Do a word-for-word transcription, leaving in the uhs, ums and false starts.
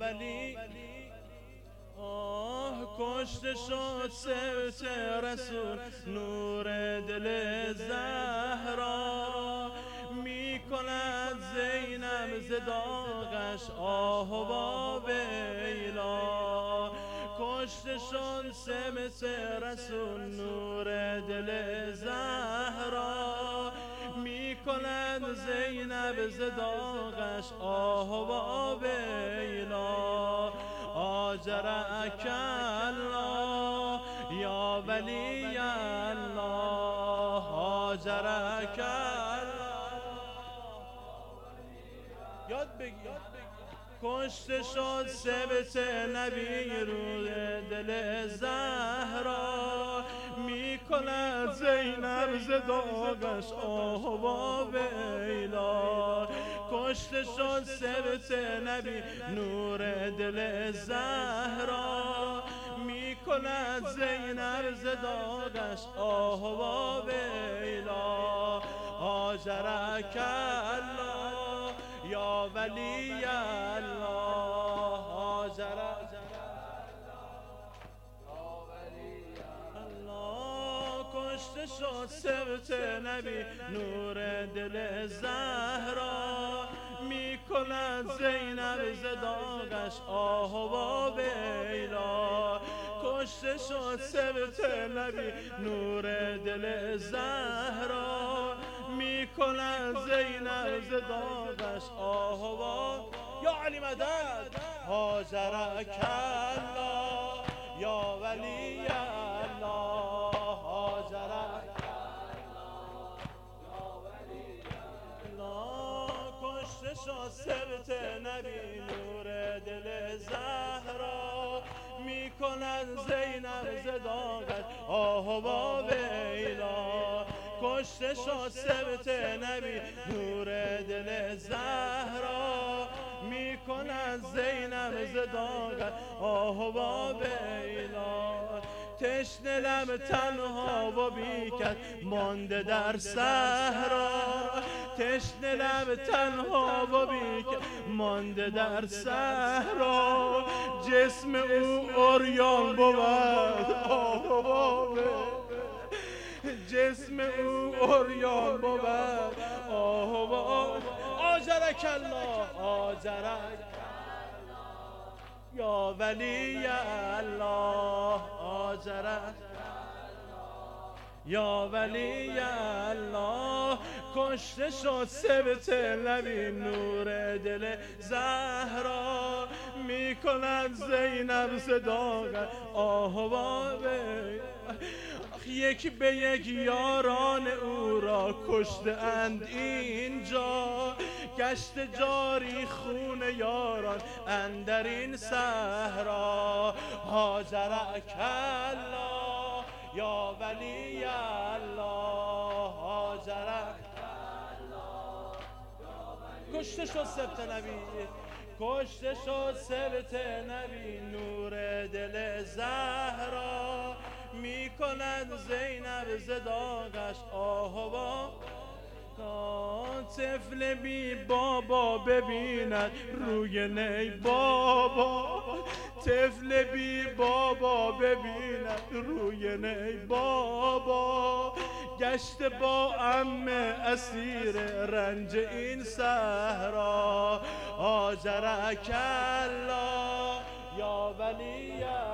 ولی آه کشته شد سبت رسول نور دل زهرا می کند زینب ز داغش آه و ویلا کشته شد سبت رسول نور دل زهرا می کند زینب ز داغش آه و ویلا آجرک الله یا ولی الله آجرک الله یاد بگی کشته شد سبت نبی رو دل زهرا می کند زینب ز داغش آه و ویلا کشته شد سبت نبی نور دل زهرا می کند زینب ز داغش آه و ویلا آجرک الله یا ولی الله آجرک الله کشته شد سبت نبی نور دل زهرا می کند زینب ز داغش آه و ویلا کشته شد سبت نبی نور دل زهرا می کند زینب ز داغش آه و یا علی مدد هاجرک الله یا ولی الله هاجرک الله یا ولی الله کشته شد سبت نبی نور دل زهرا می کند زینب ز داغش آه و ویلا کشته شد سبت نبی نور دل زهرا می کند زینب ز داغش آه و ویلا تشنه لب تنها و بیکس مانده در صحرا تشنه لب تنها و بیکس مانده در صحرا جسم او عریان بود آه و ویلا جسم او عریان بود آه و آجرک الله آجرک یا ولی الله آجرک یا ولی الله کشته شد سبت نبی نور دل زهرا می کند زینب ز داغش آه و یک به یک یاران او را کشته اند اینجا گشت جاری خون یاران اندر این صحرا هاجرک الله یا ولی الله هاجرک الله کشته شد سبت نبی کشته شد سبت نبی نور دل زهرا می کند زینب ز داغش آه و طفل بی بابا ببیند روی نی بابا طفل بی بابا ببیند روی نی بابا گشت با عم اسیر رنج این صحرا آجرک الله یا ولی